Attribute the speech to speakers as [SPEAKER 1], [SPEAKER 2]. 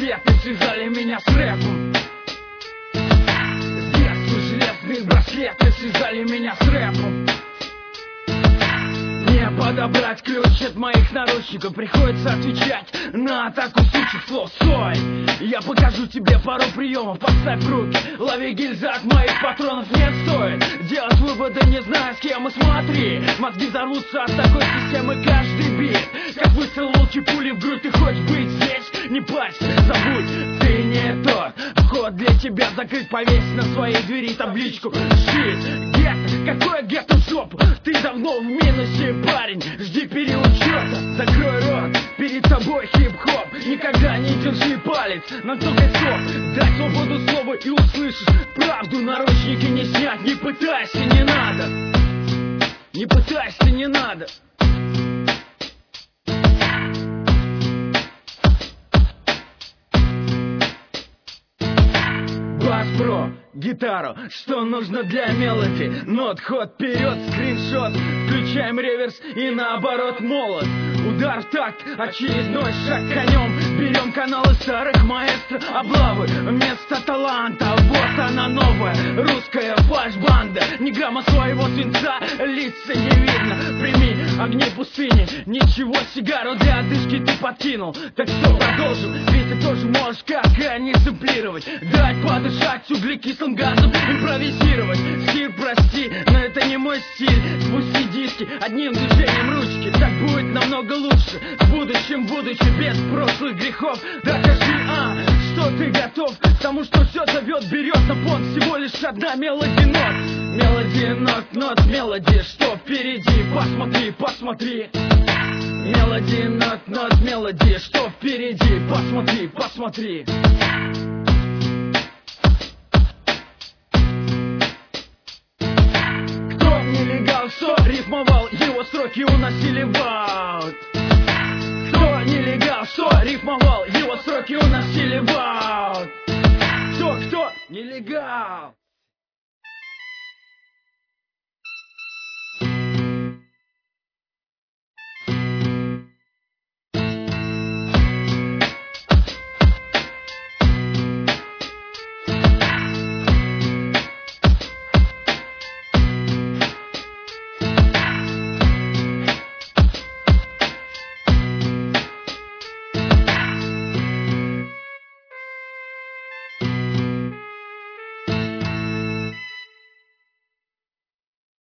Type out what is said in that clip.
[SPEAKER 1] браслеты связали меня с рэпом. С детства железные браслеты связали меня с рэпом. Не подобрать ключ от моих наручников, приходится отвечать на атаку сучих слов. Стой, я покажу тебе пару приемов, подставь руки, лови гильзы от моих патронов. Не стоит делать выводы, не зная с кем, и смотри, мозги взорвутся от такой системы каждый бит. Как выстрел волчьей пули в грудь, ты хочешь быть здесь? Не парься, забудь, ты не тот. Вход для тебя закрыт, повесь на своей двери табличку «Shit, гетто». Какое гетто в жопу? Ты давно в минусе, парень, жди переучета. Закрой рот, перед тобой хип-хоп. Никогда не держи палец на тонкой стоп. Дай свободу слова и услышишь правду. Наручники не снять, не пытайся, не надо. Не пытайся, не надо. Бас-про, гитару, что нужно для мелодии? Нот, ход, вперед, скриншот. Включаем реверс и наоборот молот. Удар в такт, очередной шаг конем. Берем каналы старых маэстро, облавы вместо таланта. Вот она новая русская фальш-банда. Ни грамма своего свинца, лица не видно. Прими огни пустыни, ничего, сигару для одышки ты подкинул. Так что продолжим, ведь ты тоже можешь, как они сэмплировать. Дать подышать углекислым газом, импровизировать. Стиль, прости, но это не мой стиль. Спусти диски одним движением ручки, так будет намного лучше. В будущем, будучи без прошлых грехов. Докажи, что ты готов к тому, что все зовет, берет на понт. Всего лишь одна мелодия нот. Мелодия нот, нот, мелодия, что впереди, посмотри, посмотри. Мелодия нот, нот, мелодия, что впереди, посмотри, посмотри. Что рифмовал, его строки уносили в аут. Кто нелегал, что рифмовал, его строки уносили в аут. Кто нелегал?